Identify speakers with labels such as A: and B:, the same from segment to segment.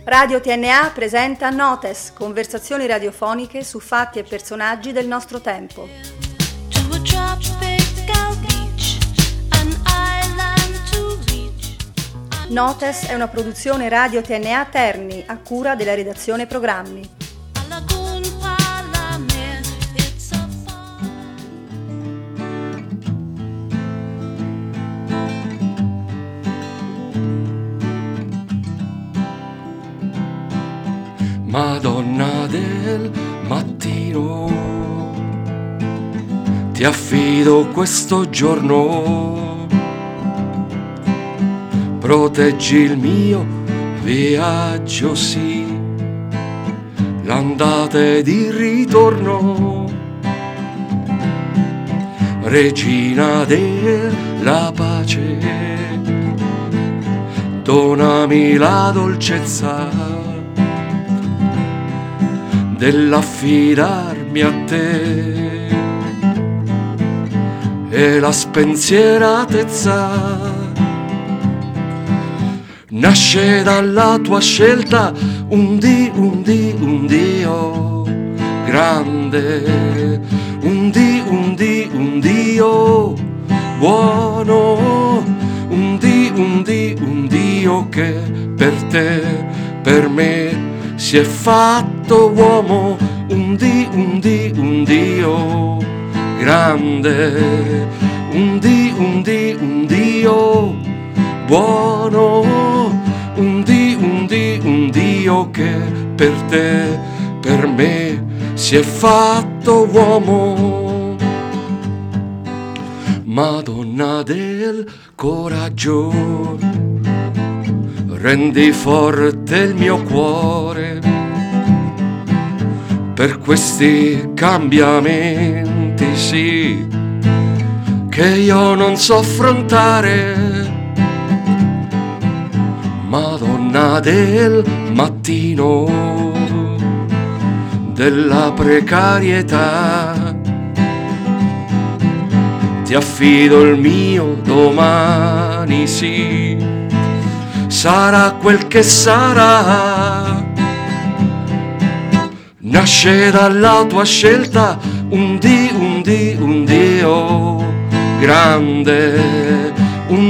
A: Radio TNA presenta Notes, conversazioni radiofoniche su fatti e personaggi del nostro tempo. Notes è una produzione Radio TNA Terni, a cura della redazione programmi.
B: Madonna del mattino, ti affido questo giorno, proteggi il mio viaggio, sì, l'andata ed il ritorno, regina della pace, donami la dolcezza dell'affidarmi a te e la spensieratezza nasce dalla tua scelta, un Dio grande, un Dio buono, un Dio che per te, per me si è fatto uomo, un Dio grande, un Dio buono, un Dio che per te, per me si è fatto uomo. Madonna del coraggio, rendi forte il mio cuore per questi cambiamenti, sì, che io non so affrontare. Madonna del mattino, della precarietà, ti affido il mio domani, sì, sarà quel che sarà, nasce dalla tua scelta, un Dio grande, un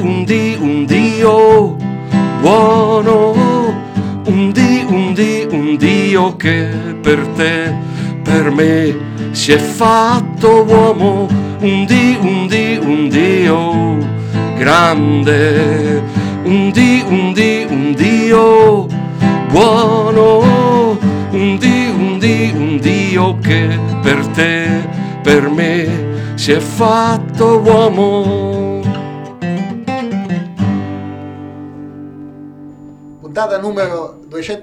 B: Dio buono, un Dio che per te, per me si è fatto uomo, un Dio grande, un Dio buono, un Dio che per te, per me si è fatto uomo.
C: Puntata numero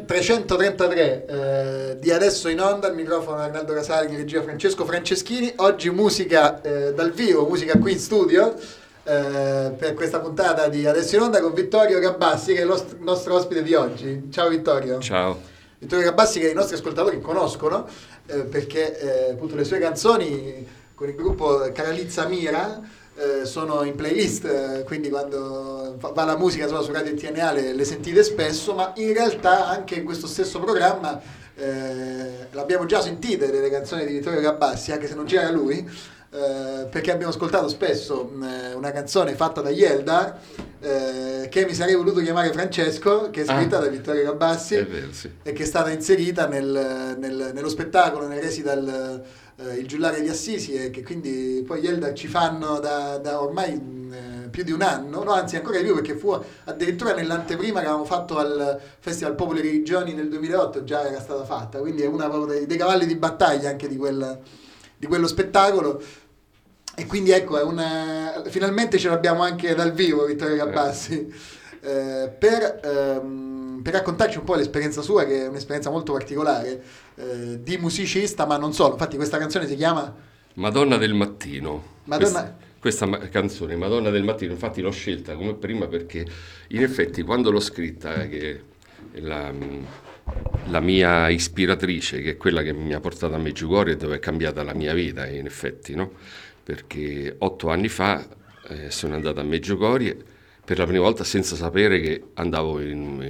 C: 333 di Adesso in Onda, al microfono Arnaldo Casali, in regia Francesco Franceschini. Oggi musica dal vivo, musica qui in studio. Per questa puntata di Adesso in Onda con Vittorio Gabassi, che è il nostro ospite di oggi. Ciao Vittorio.
B: Ciao.
C: Vittorio Gabassi, che i nostri ascoltatori conoscono perché appunto le sue canzoni con il gruppo Caralizza Mira sono in playlist, quindi quando va la musica su Radio TNA le sentite spesso, ma in realtà anche in questo stesso programma l'abbiamo già sentite delle canzoni di Vittorio Gabassi, anche se non c'era lui. Perché abbiamo ascoltato spesso una canzone fatta da Yeldar che mi sarei voluto chiamare Francesco, che è scritta da Vittorio Gabassi,
B: è vero, sì,
C: e che è stata inserita nello spettacolo, nel recital Il Giullare di Assisi, e che quindi poi Yeldar ci fanno da ormai più di un anno, no, anzi ancora di più, perché fu addirittura nell'anteprima che avevamo fatto al Festival Popoli e Religioni nel 2008 già era stata fatta, quindi è una proprio dei cavalli di battaglia anche di quello spettacolo. E quindi ecco, finalmente ce l'abbiamo anche dal vivo Vittorio Gabassi, per raccontarci un po' l'esperienza sua, che è un'esperienza molto particolare, di musicista, ma non solo. Infatti questa canzone si chiama
B: Madonna del mattino. Questa canzone, Madonna del mattino, infatti l'ho scelta come prima perché in effetti quando l'ho scritta, che la mia ispiratrice, che è quella che mi ha portato a Medjugorje, dove è cambiata la mia vita, in effetti, no? Perché 8 anni fa sono andato a Medjugorje per la prima volta senza sapere che andavo in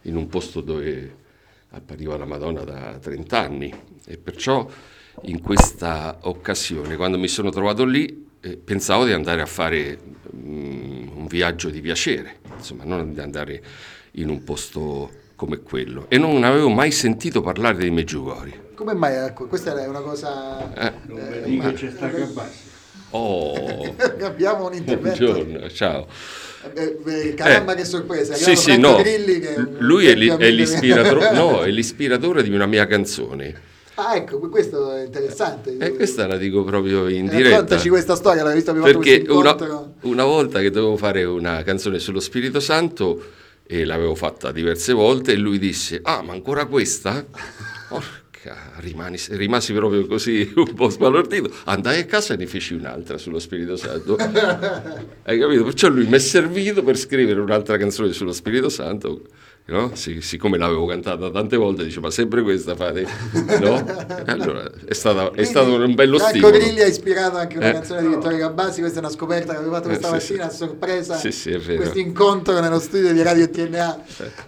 B: in un posto dove appariva la Madonna da 30 anni, e perciò in questa occasione, quando mi sono trovato lì, pensavo di andare a fare un viaggio di piacere, insomma, non di andare in un posto come quello, e non avevo mai sentito parlare dei Medjugorje.
C: Come mai? Ecco, questa è una cosa...
D: Mica c'è sta Gabassi.
B: Oh,
C: abbiamo un intervento.
B: buongiorno, ciao.
C: Caramba, che sorpresa!
B: Sì, no.
C: Grilli, che
B: lui è l'ispiratore, no, è l'ispiratore di una mia canzone.
C: Ah, ecco, questo è interessante.
B: Questa la dico proprio in diretta.
C: Raccontaci questa storia, l'hai vista
B: perché una volta che dovevo fare una canzone sullo Spirito Santo, e l'avevo fatta diverse volte, e lui disse: ah, ma ancora questa? Porca, rimasi proprio così un po' sbalordito. Andai a casa e ne feci un'altra sullo Spirito Santo. Hai capito? Perciò lui mi è servito per scrivere un'altra canzone sullo Spirito Santo, no? Siccome l'avevo cantata tante volte, dice: ma sempre questa fate, no? Allora è stato un bello stimolo.
C: Franco Grilli ha ispirato anche una canzone di Vittorio Gabassi. Questa è una scoperta che avevo fatto questa mattina a sorpresa.
B: Sì, è vero.
C: Questo incontro nello studio di Radio TNA.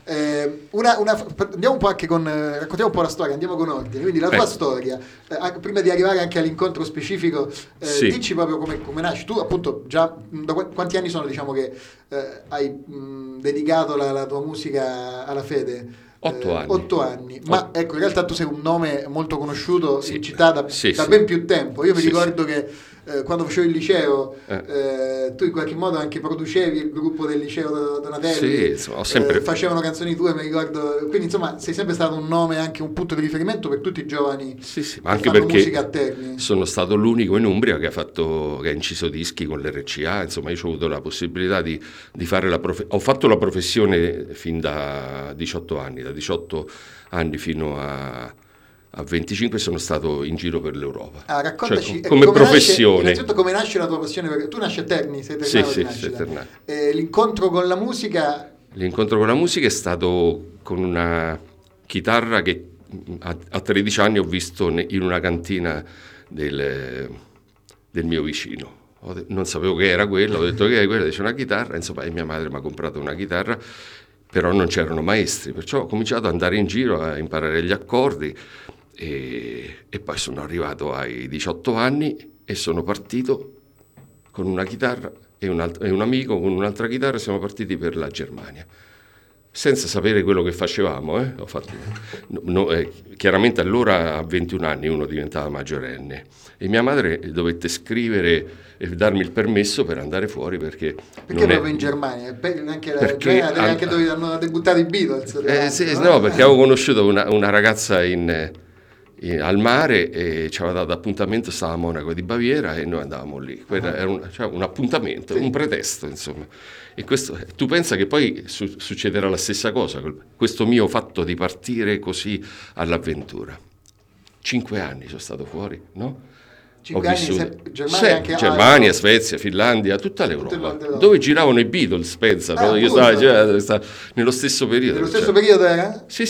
C: Andiamo un po' anche raccontiamo un po' la storia, andiamo con ordine. Quindi la tua storia, prima di arrivare anche all'incontro specifico, dici proprio come nasci. Tu appunto già da quanti anni sono, diciamo, che hai dedicato la tua musica alla fede?
B: 8 anni.
C: 8 anni. Ma ecco, in realtà tu sei un nome molto conosciuto in città da ben più tempo. Io mi ricordo che quando facevo il liceo, tu in qualche modo anche producevi il gruppo del liceo Donatelli.
B: Sì, ho sempre...
C: facevano canzoni tue, mi ricordo. Quindi insomma sei sempre stato un nome, anche un punto di riferimento per tutti i giovani.
B: Sì,
C: ma
B: anche
C: fanno
B: perché
C: musica a Terni.
B: sono stato l'unico in Umbria che ha inciso dischi con l'RCA. Insomma, io ho avuto la possibilità di fare ho fatto la professione fin da 18 anni, da 18 anni fino a 25 sono stato in giro per l'Europa.
C: Raccontaci,
B: cioè, come professione.
C: Innanzitutto come nasce la tua passione? Tu nasci a Terni, sei ternano di nascita. L'incontro con la musica?
B: L'incontro con la musica è stato con una chitarra che a 13 anni ho visto in una cantina del mio vicino. Non sapevo che era quella, ho detto che è quella, dice una chitarra, insomma, e mia madre mi ha comprato una chitarra, però non c'erano maestri, perciò ho cominciato ad andare in giro a imparare gli accordi. E poi sono arrivato ai 18 anni e sono partito con una chitarra e un amico con un'altra chitarra. Siamo partiti per la Germania senza sapere quello che facevamo. Chiaramente allora a 21 anni uno diventava maggiorenne e mia madre dovette scrivere e darmi il permesso per andare fuori perché
C: proprio in Germania? Anche dove hanno debuttato i Beatles?
B: No, perché avevo conosciuto una ragazza al mare e ci aveva dato appuntamento, stava a Monaco di Baviera e noi andavamo lì. Era un appuntamento, un pretesto, insomma. E questo, tu pensa che poi succederà la stessa cosa, questo mio fatto di partire così all'avventura. 5 anni sono stato fuori, no?
C: 5 anni,
B: Germania, Svezia, Finlandia, tutta l'Europa, dove giravano i Beatles, pensa, no? Io stavo nello stesso periodo.
C: Nello stesso periodo era?
B: Sì,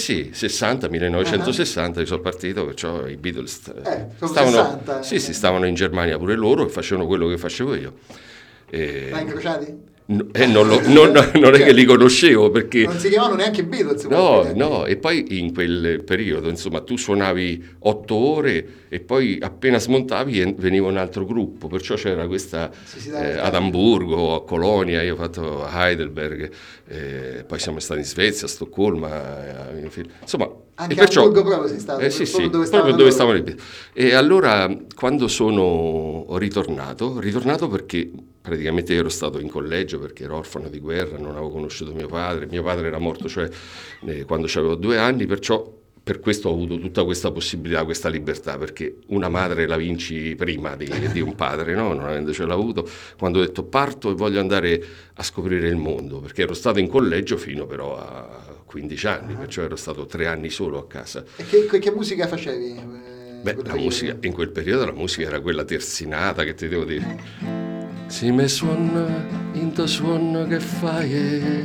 B: 1960 io sono partito, perciò i Beatles
C: stavano,
B: stavano in Germania pure loro e facevano quello che facevo io.
C: L'hai incrociati?
B: Non è che li conoscevo perché
C: non si chiamavano neanche Beatles.
B: No, e poi in quel periodo insomma tu suonavi 8 ore e poi appena smontavi veniva un altro gruppo, perciò c'era questa ad Amburgo, a Colonia, io ho fatto a Heidelberg, poi siamo stati in Svezia, a Stoccolma, insomma.
C: Anche a Amburgo proprio sei stato?
B: Proprio dove stavano i Beatles. E allora quando sono ritornato perché praticamente ero stato in collegio perché ero orfano di guerra, non avevo conosciuto mio padre era morto quando avevo 2 anni, perciò per questo ho avuto tutta questa possibilità, questa libertà, perché una madre la vinci prima di un padre, no? Non avendocela avuto, quando ho detto parto e voglio andare a scoprire il mondo, perché ero stato in collegio fino però a 15 anni, perciò ero stato 3 anni solo a casa.
C: E che musica facevi?
B: La musica, in quel periodo la musica era quella terzinata, che ti devo dire. Se mi suona in tuo suono che fai,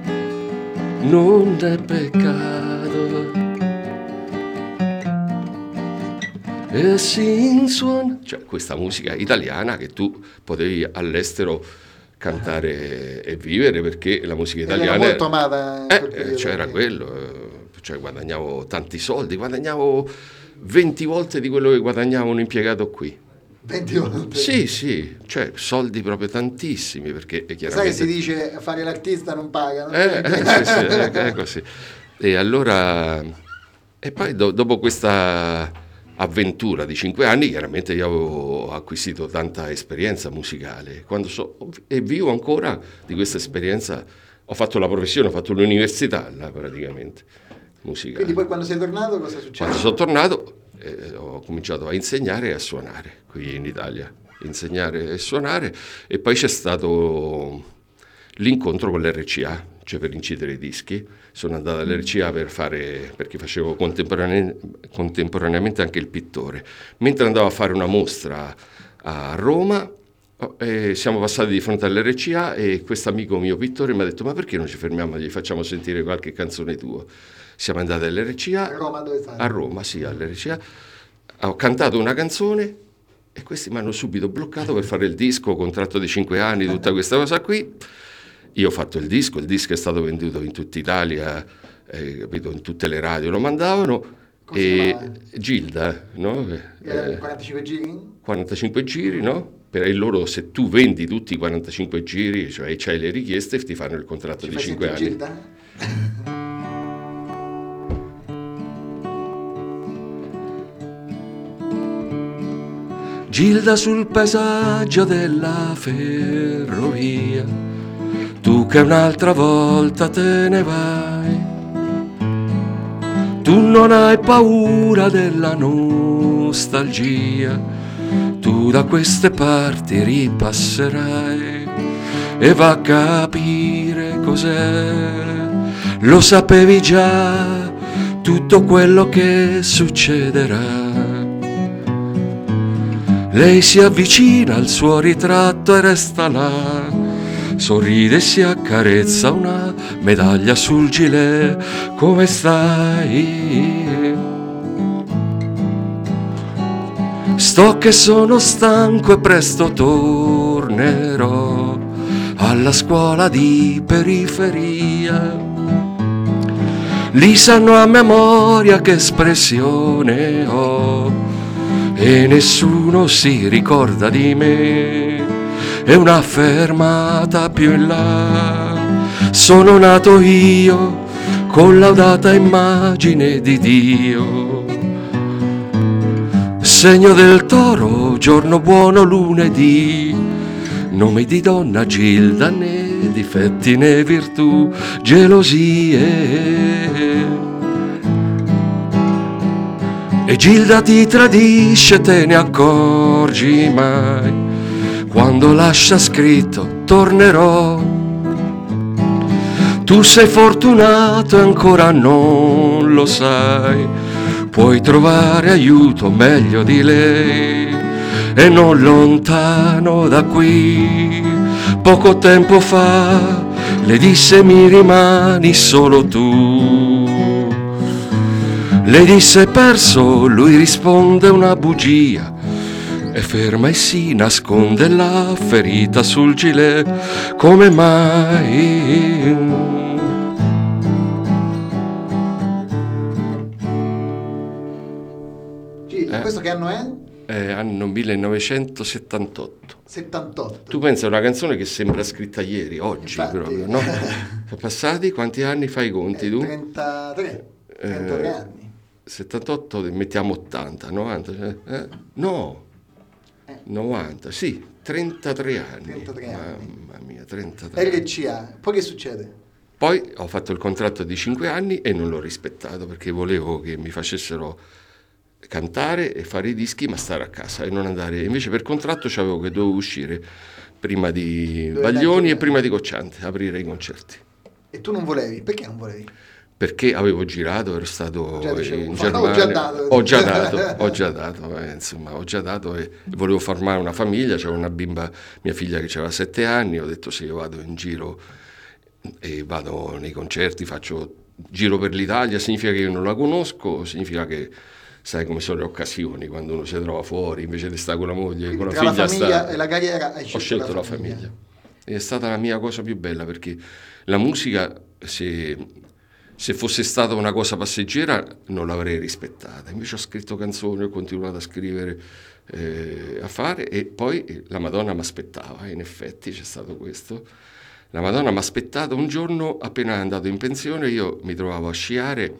B: non è peccato. E si suona, cioè questa musica italiana che tu potevi all'estero cantare e vivere, perché la musica italiana
C: era molto amata
B: c'era quello, cioè guadagnavo tanti soldi, guadagnavo 20 volte di quello che guadagnava un impiegato qui.
C: 20 volte?
B: Sì, cioè soldi proprio tantissimi, perché chiaramente...
C: Sai che si dice fare l'artista non paga, no?
B: Sì, è così. E allora, e poi dopo questa avventura di 5 anni, chiaramente io avevo acquisito tanta esperienza musicale, e vivo ancora di questa esperienza. Ho fatto la professione, ho fatto l'università là, praticamente, musicale.
C: Quindi poi quando sei tornato cosa è successo?
B: Quando sono tornato ho cominciato a insegnare e a suonare qui in Italia, insegnare e suonare, e poi c'è stato l'incontro con l'RCA, cioè per incidere i dischi. Sono andato all'RCA perché facevo contemporaneamente anche il pittore. Mentre andavo a fare una mostra a Roma, siamo passati di fronte all'RCA e questo amico mio pittore mi ha detto: ma perché non ci fermiamo e gli facciamo sentire qualche canzone tua? Siamo andati all'RCA.
C: A Roma dove stai?
B: A Roma, sì, all'RCA. Ho cantato una canzone e questi mi hanno subito bloccato per fare il disco, contratto di 5 anni, tutta questa cosa qui. Io ho fatto il disco è stato venduto in tutta Italia, capito, in tutte le radio lo mandavano. E Gilda, no?
C: 45 giri?
B: 45 giri, no? Per loro, se tu vendi tutti i 45 giri, cioè c'hai le richieste, ti fanno il contratto di 5 anni.
C: Gilda?
B: Gilda sul paesaggio della ferrovia, tu che un'altra volta te ne vai, tu non hai paura della nostalgia, tu da queste parti ripasserai e va a capire cos'è, lo sapevi già tutto quello che succederà. Lei si avvicina al suo ritratto e resta là, sorride e si accarezza una medaglia sul gilet. Come stai? Sto che sono stanco e presto tornerò alla scuola di periferia. Lì sanno a memoria che espressione ho e nessuno si ricorda di me. È una fermata più in là, sono nato io, collaudata immagine di Dio. Segno del toro, giorno buono lunedì, nome di donna Gilda, né difetti né virtù, gelosie. E Gilda ti tradisce, te ne accorgi mai? Quando lascia scritto tornerò. Tu sei fortunato e ancora non lo sai, puoi trovare aiuto meglio di lei. E non lontano da qui, poco tempo fa, le disse mi rimani solo tu. Le disse perso, lui risponde una bugia e ferma e si nasconde la ferita sul gilet. Come mai?
C: Questo che anno è?
B: Anno 1978.
C: 78.
B: Tu pensa a una canzone che sembra scritta ieri, oggi. Infatti, proprio, no? Sono passati quanti anni, fai i conti tu?
C: 33 anni.
B: 78, mettiamo 80, 90, no, 90, sì, 33 anni.
C: 33 anni.
B: Mamma mia, 33
C: RCA, poi che succede?
B: Poi ho fatto il contratto di 5 anni e non l'ho rispettato perché volevo che mi facessero cantare e fare i dischi ma stare a casa e non andare. Invece per contratto c'avevo che dovevo uscire prima di Baglioni e prima di Cocciante, aprire i concerti.
C: E tu non volevi? Perché non volevi?
B: Perché avevo girato, ero stato in
C: Germania,
B: ho già dato e volevo formare una famiglia, c'era una bimba, mia figlia che aveva 7 anni, ho detto se io vado in giro e vado nei concerti, faccio giro per l'Italia, significa che io non la conosco, significa che sai come sono le occasioni quando uno si trova fuori, invece di stare con la moglie, quindi con la figlia,
C: famiglia e la carriera,
B: ho scelto la famiglia. è stata la mia cosa più bella, perché la musica, se fosse stata una cosa passeggera, non l'avrei rispettata. Invece ho scritto canzoni, ho continuato a scrivere, a fare, e poi la Madonna mi aspettava, in effetti c'è stato questo. La Madonna mi ha aspettato un giorno, appena andato in pensione, io mi trovavo a sciare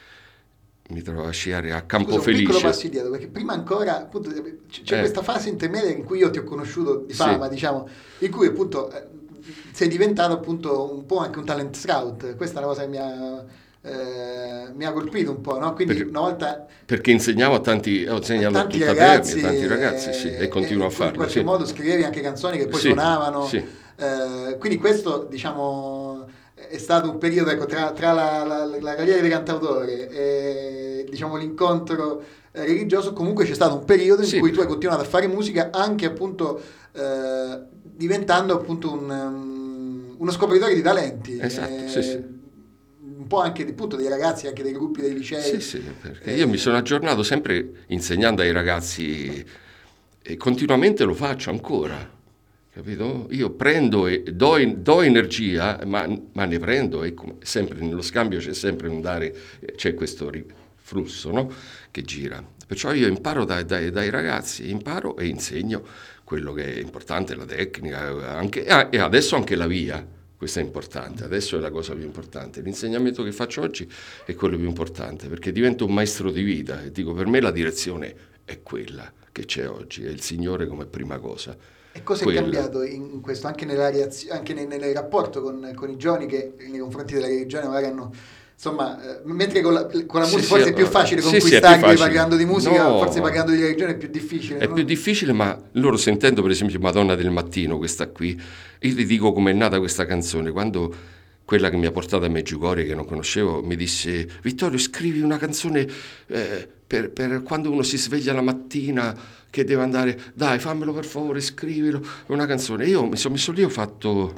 B: a Campofelice.
C: Un piccolo passo indietro, perché prima ancora appunto, c'è questa fase intermedia in cui io ti ho conosciuto di fama, diciamo, in cui appunto sei diventato appunto un po' anche un talent scout. Questa è una cosa che mi ha colpito un po', no? Quindi una volta,
B: perché insegnavo a tanti ragazzi, sì, e continuo a farlo.
C: In qualche modo scrivevi anche canzoni che poi suonavano. Sì. Quindi questo, diciamo, è stato un periodo, ecco, tra la carriera di cantautore e, diciamo, l'incontro religioso. Comunque c'è stato un periodo in cui tu hai continuato a fare musica, anche appunto diventando appunto uno scopritore di talenti.
B: Esatto,
C: un po' anche appunto dei ragazzi, anche dei gruppi dei licei.
B: Sì, perché io mi sono aggiornato sempre insegnando ai ragazzi, e continuamente lo faccio ancora, capito? Io prendo e do energia, ma ne prendo, e sempre nello scambio c'è sempre un dare, c'è questo flusso, no? Che gira. Perciò io imparo dai ragazzi, imparo e insegno quello che è importante, la tecnica, e adesso anche la via. Questo è importante, adesso è la cosa più importante. L'insegnamento che faccio oggi è quello più importante, perché divento un maestro di vita, e dico, per me la direzione è quella che c'è oggi, è il Signore come prima cosa.
C: E cosa è cambiato in questo, anche nel rapporto con i giovani, che nei confronti della religione magari hanno, insomma, mentre con la musica forse è più facile conquistarli parlando di musica, forse parlando di religione è più difficile.
B: È più difficile, ma loro, sentendo per esempio Madonna del Mattino, questa qui, io ti dico com'è nata questa canzone. Quando quella che mi ha portato a Medjugorje, che non conoscevo, mi disse: Vittorio, scrivi una canzone per quando uno si sveglia la mattina che deve andare, dai, fammelo per favore, scrivilo, una canzone. Io mi sono messo lì, ho fatto,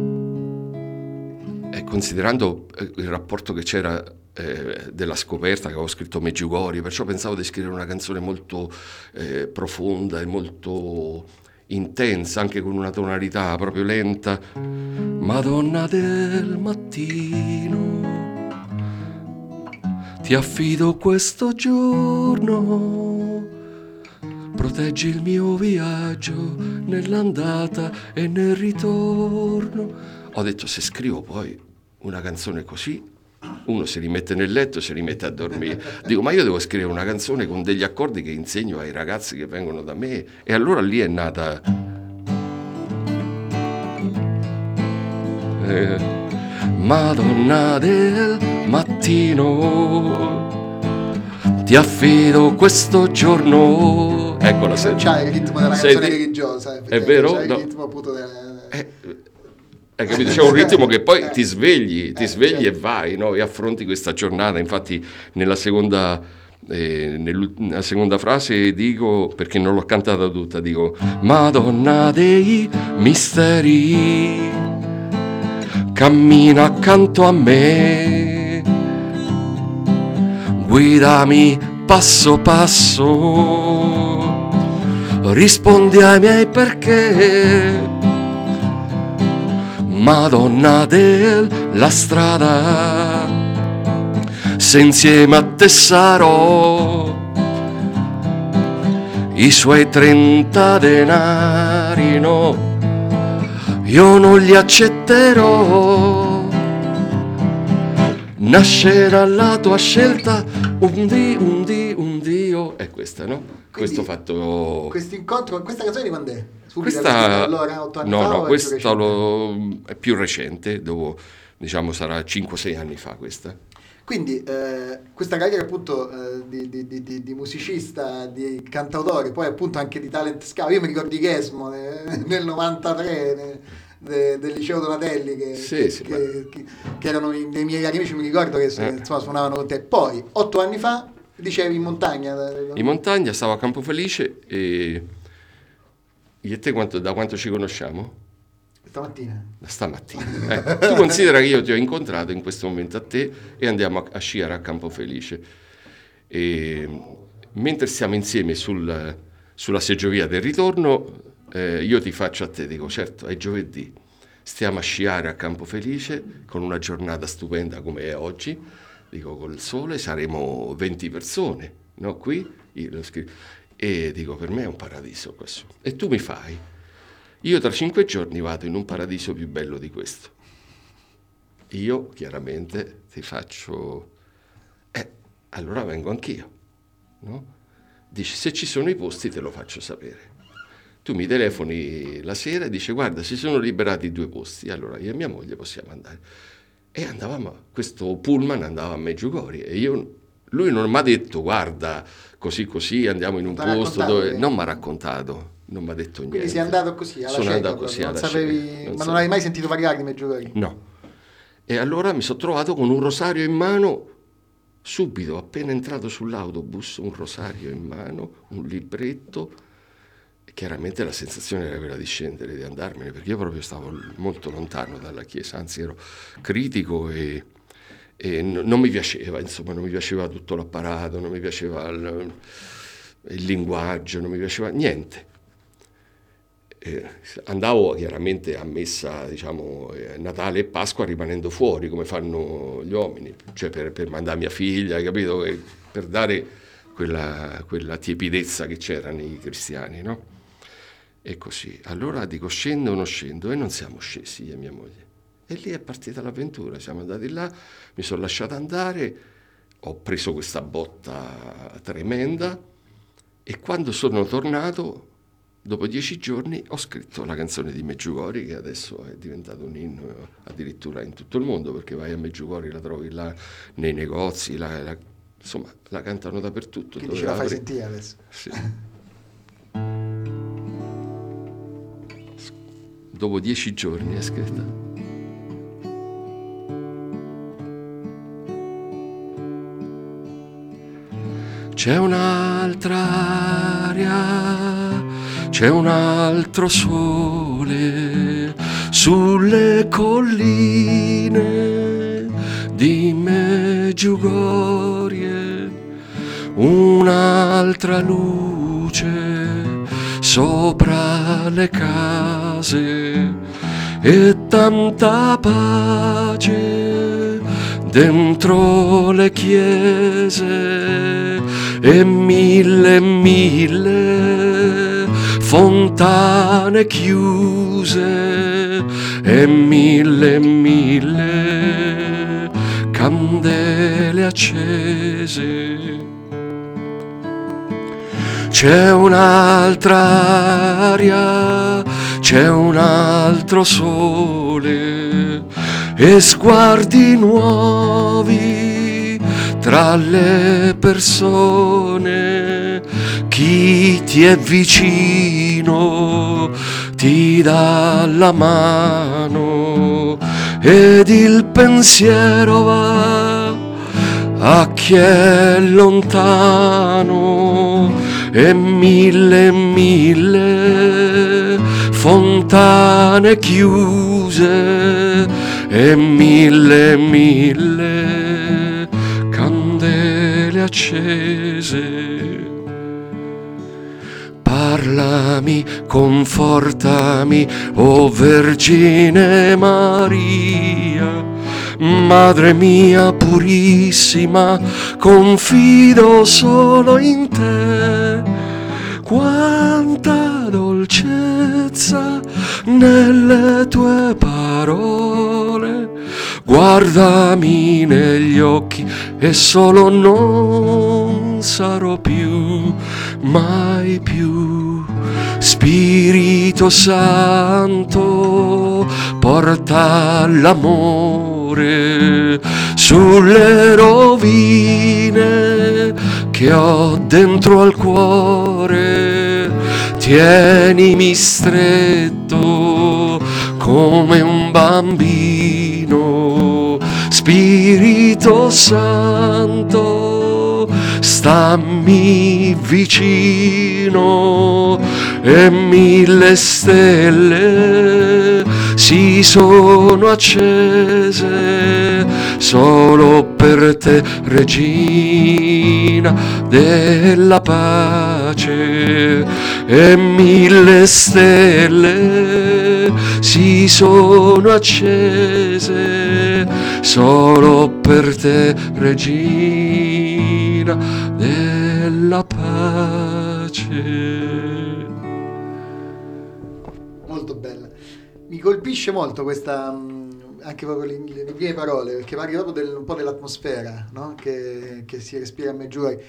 B: considerando il rapporto che c'era della scoperta, che avevo scritto Medjugorje, perciò pensavo di scrivere una canzone molto profonda e molto intensa, anche con una tonalità proprio lenta. Madonna del mattino, ti affido questo giorno, proteggi il mio viaggio nell'andata e nel ritorno. Ho detto, se scrivo poi una canzone così, uno si rimette nel letto, si rimette a dormire. Dico, ma io devo scrivere una canzone con degli accordi che insegno ai ragazzi che vengono da me. E allora lì è nata Madonna del mattino, ti affido questo giorno. Eccola,
C: non c'hai il ritmo della canzone religiosa,
B: è vero?
C: C'hai il ritmo appunto
B: hai capito? C'è un ritmo che poi ti svegli certo. E vai, no? E affronti questa giornata. Infatti nella seconda frase dico, perché non l'ho cantata tutta, dico: Madonna dei misteri, cammina accanto a me, guidami passo passo, rispondi ai miei perché. Madonna della strada, se insieme a te sarò, i suoi 30 denari no, io non li accetterò. Nasce dalla tua scelta un Dio. È questa, no?
C: Quindi,
B: questo fatto.
C: Questo incontro, questa canzone di quando è?
B: Questa,
C: allora, 8 anni fa? No,
B: questa è più recente, dopo, diciamo, sarà 5-6 anni fa questa.
C: Quindi questa carriera appunto di musicista, di cantautore, poi appunto anche di talent scout. Io mi ricordo di Chesmo nel 93 del liceo Donatelli che erano dei miei amici, mi ricordo che insomma suonavano con te. Poi 8 anni fa, dicevi, in montagna.
B: In montagna, stavo a Campofelice. E io e te da quanto ci conosciamo? Stamattina. Tu considera che io ti ho incontrato in questo momento a te e andiamo a sciare a Campofelice. E mentre stiamo insieme sulla seggiovia del ritorno, io ti faccio a te, dico, certo, è giovedì. stiamo a sciare a Campofelice con una giornata stupenda come è oggi, dico col sole, saremo 20 persone, no? Qui, e dico per me è un paradiso questo. E tu mi fai, io tra 5 giorni vado in un paradiso più bello di questo. Io chiaramente ti faccio, allora vengo anch'io, no? Dici, se ci sono i posti te lo faccio sapere. Tu mi telefoni la sera e dici, guarda, si sono liberati 2 posti, allora io e mia moglie possiamo andare. E andavamo, questo pullman andava a Meggiugorje e lui non mi ha detto, guarda, così andiamo in un posto dove... Non mi ha raccontato, non mi ha detto niente.
C: Quindi sei andato così, alla cieca,
B: andato così,
C: non sapevi, non avevi mai sentito parlare di Meggiugorje?
B: No. E allora mi sono trovato con un rosario in mano, subito, appena entrato sull'autobus, un rosario in mano, un libretto. Chiaramente la sensazione era quella di scendere, di andarmene, perché io proprio stavo molto lontano dalla Chiesa, anzi ero critico e non mi piaceva, insomma, non mi piaceva tutto l'apparato, non mi piaceva il linguaggio, non mi piaceva niente. Andavo chiaramente a messa, diciamo, Natale e Pasqua rimanendo fuori, come fanno gli uomini, cioè per mandare mia figlia, capito? Per dare quella tiepidezza che c'era nei cristiani, no? E così. Allora dico, scendo o non scendo? E non siamo scesi, io e mia moglie. E lì è partita l'avventura, siamo andati là, mi sono lasciato andare, ho preso questa botta tremenda e quando sono tornato, dopo 10 giorni, ho scritto la canzone di Meggiugorje, che adesso è diventato un inno addirittura in tutto il mondo, perché vai a Meggiugorje, la trovi là nei negozi, insomma, la cantano dappertutto.
C: Quindi ce la fai sentire adesso?
B: Sì. Dopo 10 giorni è scritta. C'è un'altra aria, c'è un altro sole sulle colline di Meggiugorje, un'altra luce sopra le case e tanta pace dentro le chiese e mille fontane chiuse e mille candele accese. C'è un'altra aria, c'è un altro sole e sguardi nuovi tra le persone. Chi ti è vicino ti dà la mano ed il pensiero va a chi è lontano. E mille fontane chiuse e mille candele accese. Parlami, confortami, o Vergine Maria, Madre mia purissima, confido solo in te. Quanta dolcezza nelle tue parole, guardami negli occhi e solo non sarò più, mai più. Spirito Santo, porta l'amore sulle rovine che ho dentro al cuore. Tienimi stretto come un bambino, Spirito Santo, stammi vicino e mille stelle si sono accese solo per te, Regina della pace, e mille stelle si sono accese solo per te, regina della pace.
C: Molto bella. Mi colpisce molto questa, anche proprio le mie parole, perché parli proprio un po' dell'atmosfera, no? che si respira a Medjugorje.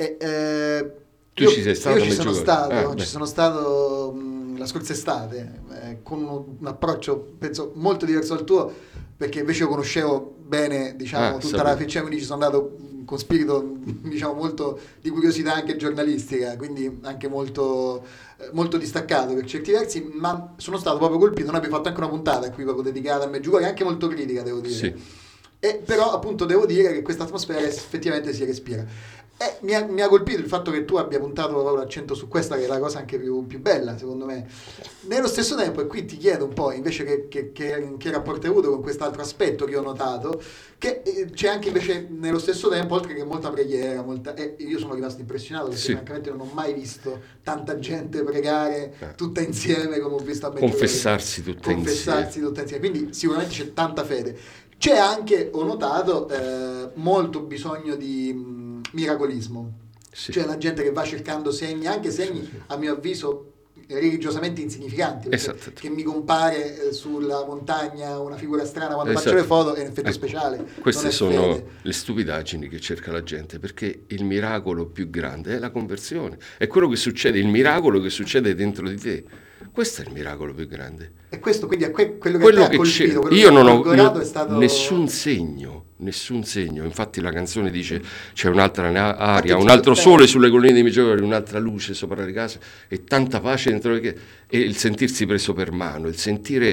B: Tu ci sei stato?
C: Io ci sono stato la scorsa estate, con un approccio penso molto diverso dal tuo, perché invece io conoscevo bene, diciamo, tutta la feccia, quindi ci sono andato con spirito, diciamo, molto di curiosità anche giornalistica, quindi anche molto distaccato per certi versi, ma sono stato proprio colpito. Noi abbiamo fatto anche una puntata qui proprio dedicata a Medjugorje, anche molto critica, devo dire.
B: Sì.
C: Però appunto devo dire che questa atmosfera effettivamente si respira. Mi ha colpito il fatto che tu abbia puntato proprio l'accento su questa, che è la cosa anche più bella, secondo me. Nello stesso tempo, e qui ti chiedo un po' invece che rapporto hai avuto con quest'altro aspetto che ho notato, che c'è anche invece nello stesso tempo, oltre che molta preghiera, io sono rimasto impressionato perché francamente non ho mai visto tanta gente pregare tutta insieme come ho visto a Medjugorje.
B: Confessarsi tutte insieme.
C: Quindi sicuramente c'è tanta fede. C'è anche, ho notato, molto bisogno di miracolismo, cioè la gente che va cercando segni, anche segni a mio avviso religiosamente insignificanti, perché che mi compare sulla montagna una figura strana quando faccio le foto è un effetto speciale.
B: Queste sono le stupidaggini che cerca la gente, perché il miracolo più grande è la conversione, è quello che succede, il miracolo che succede dentro di te. Questo è il miracolo più grande.
C: E questo quindi è quello che ti ha colpito.
B: Io non ho nessun segno. Infatti la canzone dice c'è un'altra aria, un altro sole sulle colline di Medjugorje, un'altra luce sopra le case e tanta pace dentro e il sentirsi preso per mano, il sentire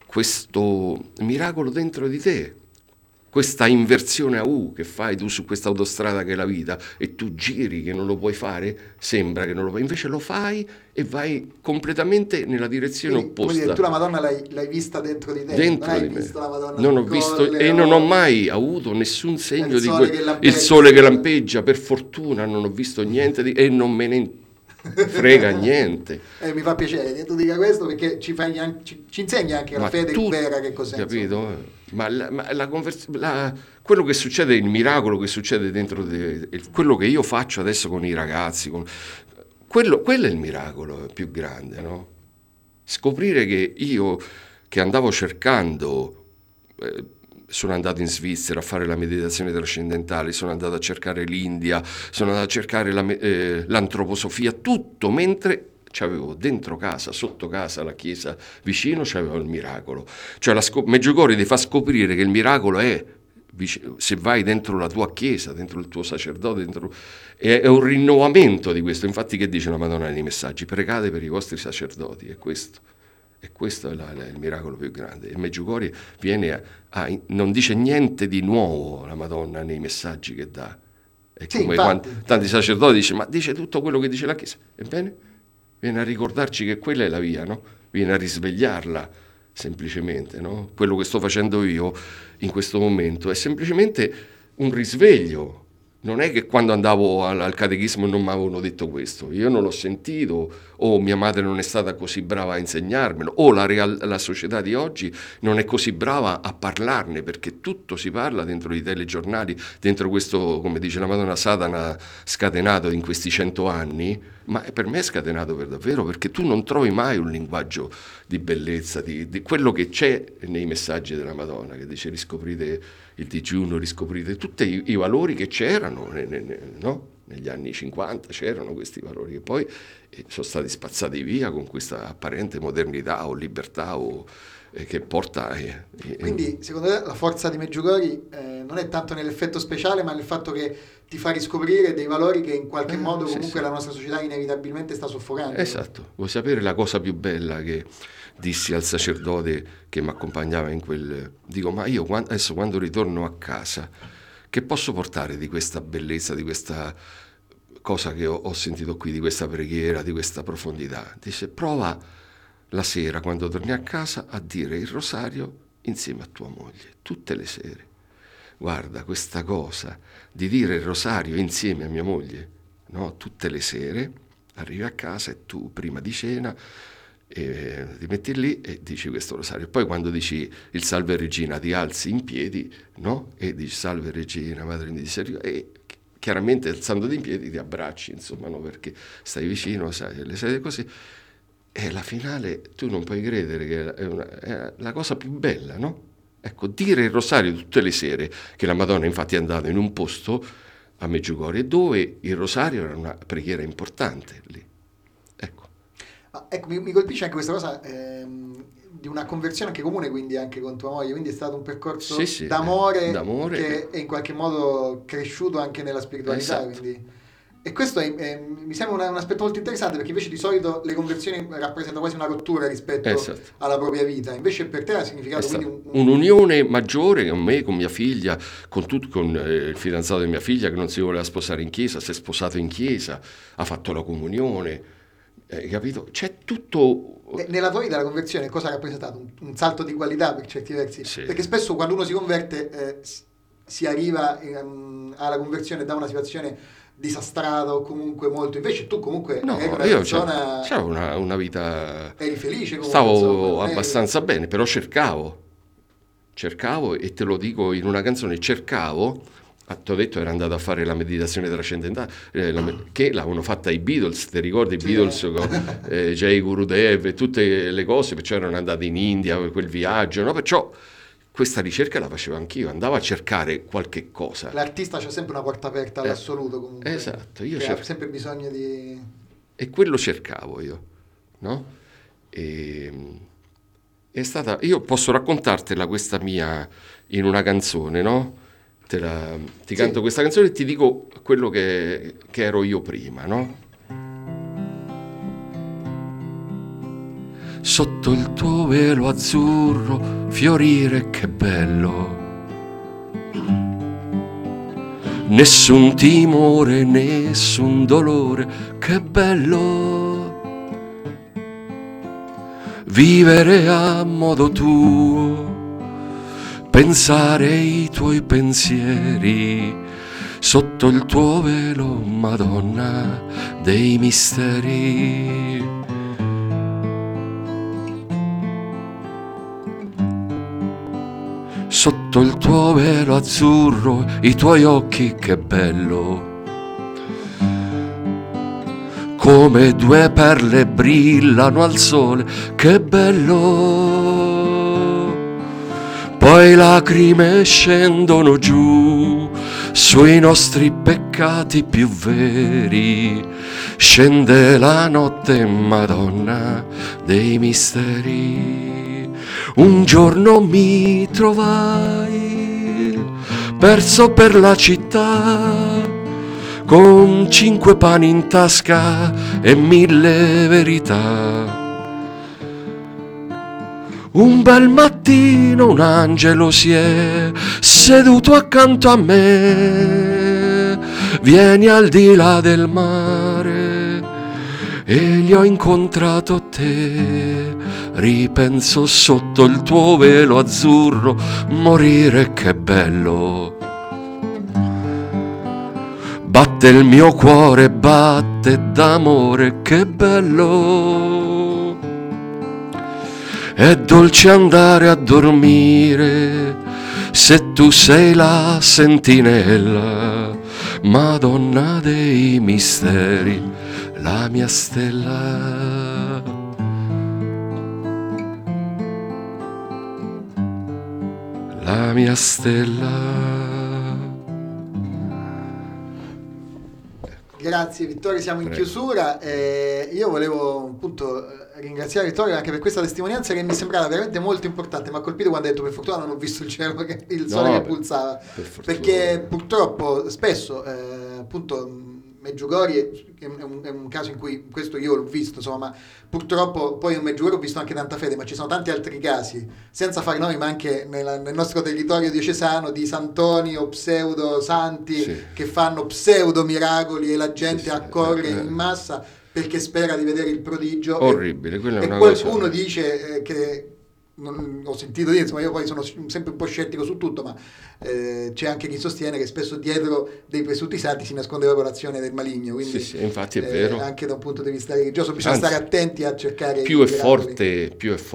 B: questo miracolo dentro di te, questa inversione a U che fai tu su questa autostrada che è la vita, e tu giri che non lo puoi fare, sembra che non lo puoi, invece lo fai e vai completamente nella direzione opposta.
C: Quindi tu la Madonna l'hai vista dentro di te?
B: Dentro
C: non
B: di
C: hai
B: me.
C: Visto la Madonna
B: non ho visto e non ho mai avuto nessun segno di
C: il
B: sole che lampeggia, per fortuna non ho visto niente e non me ne frega niente.
C: Mi fa piacere che tu dica questo, perché ci insegni anche la fede vera che cos'è.
B: Capito? Ma quello che succede, il miracolo che succede dentro quello che io faccio adesso con i ragazzi, quello è il miracolo più grande, no? Scoprire che io, che andavo cercando, sono andato in Svizzera a fare la meditazione trascendentale, sono andato a cercare l'India, sono andato a cercare l'antroposofia, tutto mentre c'avevo dentro casa, sotto casa, la chiesa vicino, c'avevo il miracolo. Cioè Medjugorje ti fa scoprire che il miracolo è se vai dentro la tua chiesa, dentro il tuo sacerdote, è un rinnovamento di questo. Infatti che dice la Madonna nei messaggi? Pregate per i vostri sacerdoti, è questo. E questo è il miracolo più grande. E Medjugorje non dice niente di nuovo la Madonna nei messaggi che dà. È come tanti sacerdoti dicono, ma dice tutto quello che dice la Chiesa. Ebbene, viene a ricordarci che quella è la via, no? Viene a risvegliarla semplicemente, no? Quello che sto facendo io in questo momento è semplicemente un risveglio. Non è che quando andavo al catechismo non mi avevano detto questo, io non l'ho sentito, o mia madre non è stata così brava a insegnarmelo, o la società di oggi non è così brava a parlarne, perché tutto si parla dentro i telegiornali, dentro questo, come dice la Madonna, Satana scatenato in questi 100 anni, ma per me è scatenato per davvero, perché tu non trovi mai un linguaggio di bellezza, di quello che c'è nei messaggi della Madonna, che dice riscoprite il digiuno, riscoprite tutti i valori che c'erano, no? Negli anni 50 c'erano questi valori che poi sono stati spazzati via con questa apparente modernità o libertà che porta...
C: Quindi secondo te la forza di Medjugorje non è tanto nell'effetto speciale, ma nel fatto che ti fa riscoprire dei valori che in qualche modo comunque la nostra società inevitabilmente sta soffocando.
B: Esatto. Vuoi sapere la cosa più bella che dissi al sacerdote che mi accompagnava in quel... Dico, ma io adesso quando ritorno a casa, che posso portare di questa bellezza, di questa cosa che ho sentito qui, di questa preghiera, di questa profondità? Dice, prova la sera, quando torni a casa, a dire il rosario insieme a tua moglie, tutte le sere. Guarda, questa cosa di dire il rosario insieme a mia moglie, no? Tutte le sere, arrivi a casa e tu, prima di cena, ti metti lì e dici questo rosario. Poi quando dici il Salve Regina ti alzi in piedi, no? E dici Salve Regina, Madre di Misericordia, e chiaramente alzandoti in piedi ti abbracci, insomma, no? Perché stai vicino, sai, le sedie così. E la finale tu non puoi credere che è la cosa più bella, no? Ecco, dire il rosario tutte le sere, che la Madonna infatti è andata in un posto a Medjugorje dove il rosario era una preghiera importante lì. Ecco.
C: Ecco, mi colpisce anche questa cosa di una conversione anche comune, quindi anche con tua moglie, quindi è stato un percorso d'amore che è in qualche modo cresciuto anche nella spiritualità.
B: Esatto.
C: Quindi. E questo mi sembra un aspetto molto interessante, perché invece di solito le conversioni rappresentano quasi una rottura rispetto alla propria vita, invece per te ha significato quindi
B: un'unione maggiore con me, con mia figlia, con il fidanzato di mia figlia che non si voleva sposare in chiesa, si è sposato in chiesa, ha fatto la comunione, capito? C'è tutto.
C: Nella tua vita la conversione cosa ha rappresentato? Un salto di qualità per certi versi?
B: Sì.
C: Perché spesso quando uno si converte si arriva alla conversione da una situazione disastrata o comunque molto, invece tu comunque eri una persona,
B: c'avevo una vita,
C: eri felice comunque,
B: stavo abbastanza bene, però cercavo e te lo dico in una canzone, cercavo. Ti ho detto, era andato a fare la meditazione trascendentale che l'avevano fatta i Beatles, ti ricordi i Beatles con Jay Gurudev e tutte le cose, perciò erano andati in India per quel viaggio, no? Perciò questa ricerca la facevo anch'io, andavo a cercare qualche cosa.
C: L'artista c'ha sempre una porta aperta all'assoluto comunque.
B: Esatto,
C: ha sempre bisogno di.
B: E quello cercavo io, no? È stata. Io posso raccontartela questa mia in una canzone, no? Ti canto questa canzone e ti dico quello che ero io prima, no? Sotto il tuo velo azzurro fiorire che bello, nessun timore, nessun dolore, che bello, vivere a modo tuo, pensare i tuoi pensieri, sotto il tuo velo, Madonna dei misteri. Sotto il tuo velo azzurro, i tuoi occhi, che bello, come due perle brillano al sole, che bello. Poi lacrime scendono giù sui nostri peccati più veri, scende la notte, Madonna dei misteri. Un giorno mi trovai perso per la città, con 5 pani in tasca e 1000 verità. Un bel mattino un angelo si è seduto accanto a me, vieni al di là del mare, e gli ho incontrato te. Ripenso sotto il tuo velo azzurro, morire che bello. Batte il mio cuore, batte d'amore, che bello. È dolce andare a dormire se tu sei la sentinella, Madonna dei misteri, la mia stella. La mia stella.
C: Grazie Vittorio, siamo in chiusura. Io volevo appunto ringraziare Vittorio anche per questa testimonianza che mi sembrava veramente molto importante. Mi ha colpito quando ha detto: per fortuna non ho visto il cielo, il sole che pulsava, perché purtroppo spesso appunto Medjugorje è un caso in cui, questo io l'ho visto, insomma, ma purtroppo poi in Medjugorje ho visto anche tanta fede, ma ci sono tanti altri casi, senza fare nomi, ma anche nel nostro territorio diocesano, di santoni o pseudo santi che fanno pseudo miracoli e la gente accorre in massa perché spera di vedere il prodigio.
B: Orribile, quella è una
C: qualcuno
B: cosa.
C: dice che ho sentito dire, insomma, io poi sono sempre un po' scettico su tutto, ma c'è anche chi sostiene che spesso dietro dei presunti santi si nasconde proprio l'azione del maligno, quindi
B: sì, infatti è vero.
C: Anche da un punto di vista religioso bisogna stare attenti a cercare
B: più è forte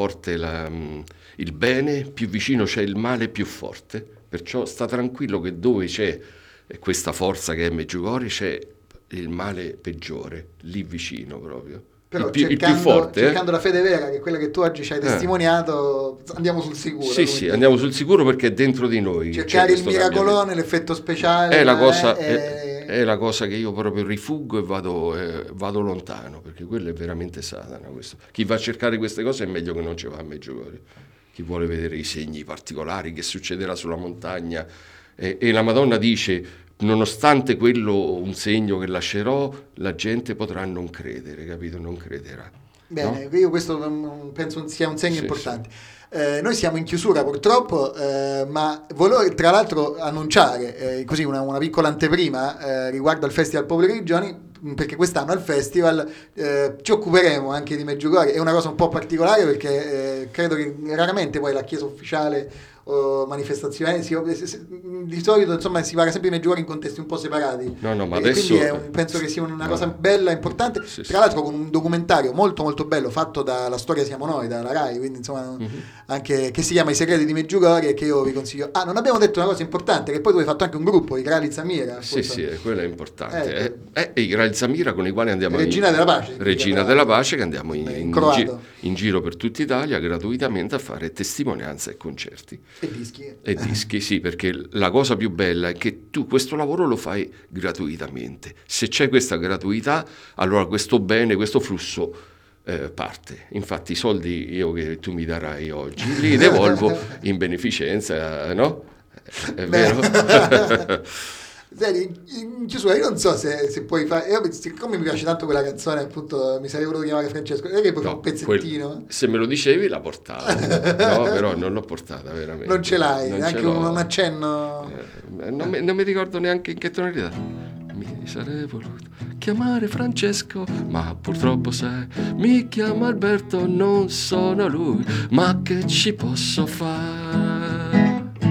B: il bene, più vicino c'è il male, più forte, perciò sta tranquillo che dove c'è questa forza che è Medjugorje c'è il male peggiore, lì vicino proprio.
C: Però
B: il più forte,
C: cercando la fede vera, che è quella che tu oggi ci hai testimoniato, andiamo sul sicuro.
B: Sì, andiamo sul sicuro perché è dentro di noi.
C: Cercare il miracolone, l'effetto speciale.
B: È la cosa che io proprio rifuggo e vado lontano, perché quello è veramente Satana. Questo. Chi va a cercare queste cose è meglio che non ci va a Medjugorje. Chi vuole vedere i segni particolari, che succederà sulla montagna. E la Madonna dice... Nonostante quello, un segno che lascerò, la gente potrà non credere, capito? Non crederà.
C: Bene, no? Io questo penso sia un segno importante. Sì. Noi siamo in chiusura purtroppo, ma volevo tra l'altro annunciare così una piccola anteprima riguardo al Festival Popoli e Religioni, perché quest'anno al festival ci occuperemo anche di Medjugorje. È una cosa un po' particolare perché credo che raramente poi la chiesa ufficiale o manifestazioni di solito insomma si parla sempre di Medjugorje in contesti un po' separati,
B: ma adesso
C: quindi penso che sia una cosa bella e importante, tra l'altro con un documentario molto molto bello fatto dalla Storia Siamo Noi, dalla Rai, quindi insomma anche, che si chiama I Segreti di Medjugorje, e che io vi consiglio. Non abbiamo detto una cosa importante, che poi tu hai fatto anche un gruppo, i Grali Zamira.
B: Sì, quello è importante, i Grali Zamira con i quali andiamo
C: Regina
B: della Pace, che andiamo in giro per tutta Italia gratuitamente a fare testimonianza e concerti.
C: E
B: dischi, sì, perché la cosa più bella è che tu questo lavoro lo fai gratuitamente. Se c'è questa gratuità, allora questo bene, questo flusso parte. Infatti i soldi che tu mi darai oggi li devolvo in beneficenza, no? È vero?
C: In chiusura, io non so se puoi fare, siccome mi piace tanto quella canzone, appunto mi sarei voluto chiamare Francesco, che puoi fare un pezzettino?
B: Se me lo dicevi la portavo, no, però non l'ho portata veramente.
C: Non ce l'hai, neanche un accenno?
B: Non mi ricordo neanche in che tonalità. Mi sarei voluto chiamare Francesco, ma purtroppo sai, mi chiamo Alberto, non sono lui, ma che ci posso fare?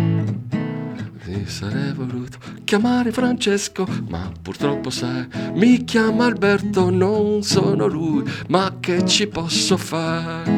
B: Mi sarei voluto chiamare Francesco, ma purtroppo sai, mi chiamo Alberto, non sono lui, ma che ci posso fare?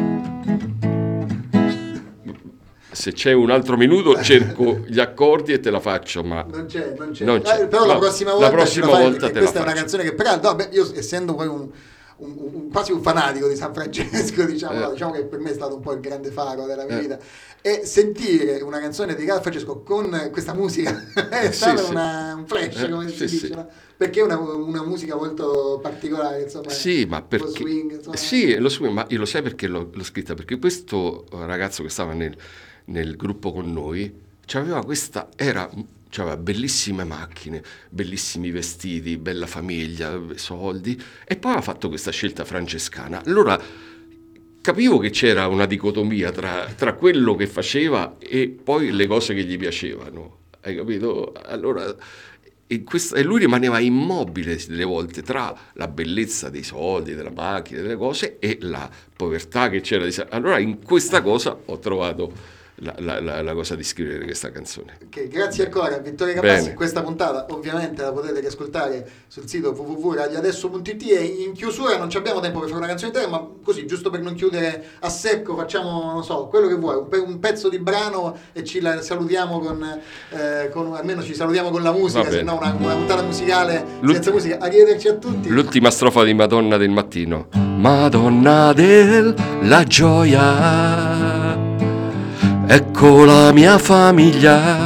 B: Se c'è un altro minuto cerco gli accordi e te la faccio, ma
C: non c'è. Però la prossima volta te questa è una canzone che peraltro, io essendo poi quasi un fanatico di San Francesco, diciamo che per me è stato un po' il grande faro della mia vita, e sentire una canzone di San Francesco con questa musica è stato un flash, come si dice, no? Perché è una musica molto particolare, insomma.
B: Sì, ma perché
C: lo swing, insomma.
B: Sì, lo swing, ma io lo sai perché l'ho scritta, perché questo ragazzo che stava nel gruppo con noi c'aveva bellissime macchine, bellissimi vestiti, bella famiglia, soldi, e poi ha fatto questa scelta francescana. Allora capivo che c'era una dicotomia tra quello che faceva e poi le cose che gli piacevano, hai capito? Allora, e lui rimaneva immobile delle volte tra la bellezza dei soldi, della macchina, delle cose, e la povertà che c'era. Allora in questa cosa ho trovato la cosa di scrivere questa canzone.
C: Okay, grazie ancora Vittorio Capassi. Questa puntata ovviamente la potete riascoltare sul sito www.radioadesso.it, e in chiusura non abbiamo tempo per fare una canzone intera, ma così giusto per non chiudere a secco facciamo, non so, quello che vuoi, un pezzo di brano e ci salutiamo con almeno ci salutiamo con la musica, se no una puntata musicale senza musica. Arrivederci a tutti.
B: L'ultima strofa di Madonna del mattino. Madonna della gioia, ecco la mia famiglia,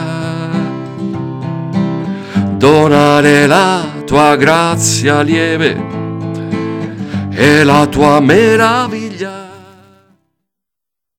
B: donare la tua grazia lieve e la tua meraviglia.